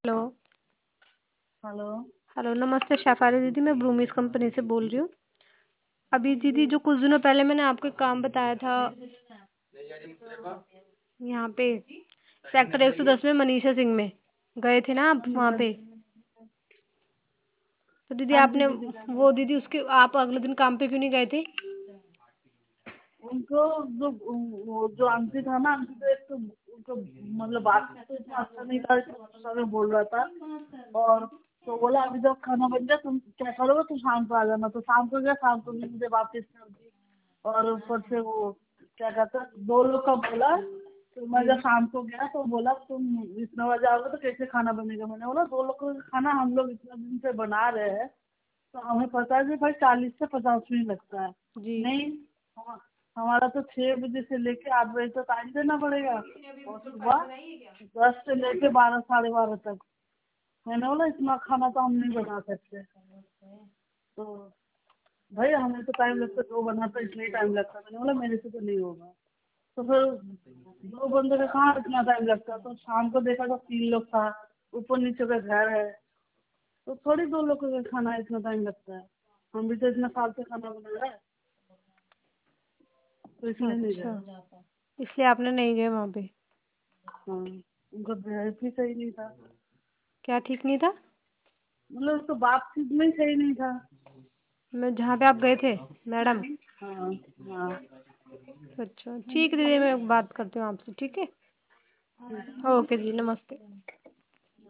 Hello. Hello. Hello, नमस्ते शेफाली दीदी, मैं ब्रूमीज कंपनी से बोल रही हूँ। अभी दीदी जो कुछ दिनों पहले मैंने आपको एक काम बताया था, यहाँ पे सेक्टर 110 में मनीषा सिंह में गए थे ना आप वहाँ पे। तो दीदी हाँ जी आपने दीदी गए थे। वो दीदी उसके आप अगले दिन काम पे क्यों नहीं गए थे? उनको जो आंटी था ना, आंटी तो एक तो उनको मतलब बात तो इतना अच्छा नहीं था, इतना गुस्सा में बोल रहा था। और तो बोला अभी जब खाना बन जाए तुम क्या करोगे, तुम शाम को आ जाना। तो शाम को गया, शाम को भी मुझे वापस कर दी। और ऊपर से वो क्या कहते हैं, दो लोग का बोला। तो मैं जब शाम को गया तो बोला तुम इतना बजे आओगे तो कैसे खाना बनेगा। मैंने बोला दो लोग का खाना हम लोग इतना दिन से बना रहे हैं, तो हमें पता है कि भाई 40 से 50 मिनट लगता है। जी। नहीं, हम- हमारा तो 6 बजे से लेके 8 बजे तक टाइम देना पड़ेगा, और सुबह 10 से लेके 12 साढ़े 12 तक। मैंने बोला इतना खाना तो हम नहीं बना सकते। तो भाई हमें तो टाइम लगता है, जो बनाता है इसलिए टाइम लगता है। मैंने बोला मेरे से तो नहीं होगा। तो फिर दो बंदे का कहाँ इतना टाइम लगता है। तो शाम को देखा तो 3 लोग था, ऊपर नीचे का घर है, तो थोड़ी दो लोगों का खाना इतना टाइम लगता है। हम भी तो इतना साल से खाना बना रहे हैं, तो इसलिए नहीं अच्छा, गए। इसलिए आपने नहीं गए वहाँ पे? हाँ, उनका बिहेव भी सही नहीं था। क्या ठीक नहीं था? मतलब उसका बातचीत में ही सही नहीं था। मैं जहाँ पे आप गए थे मैडम? हाँ। हाँ। अच्छा ठीक है दीदी, मैं बात करती हूँ आपसे, ठीक है? ठीक। ओके जी, नमस्ते।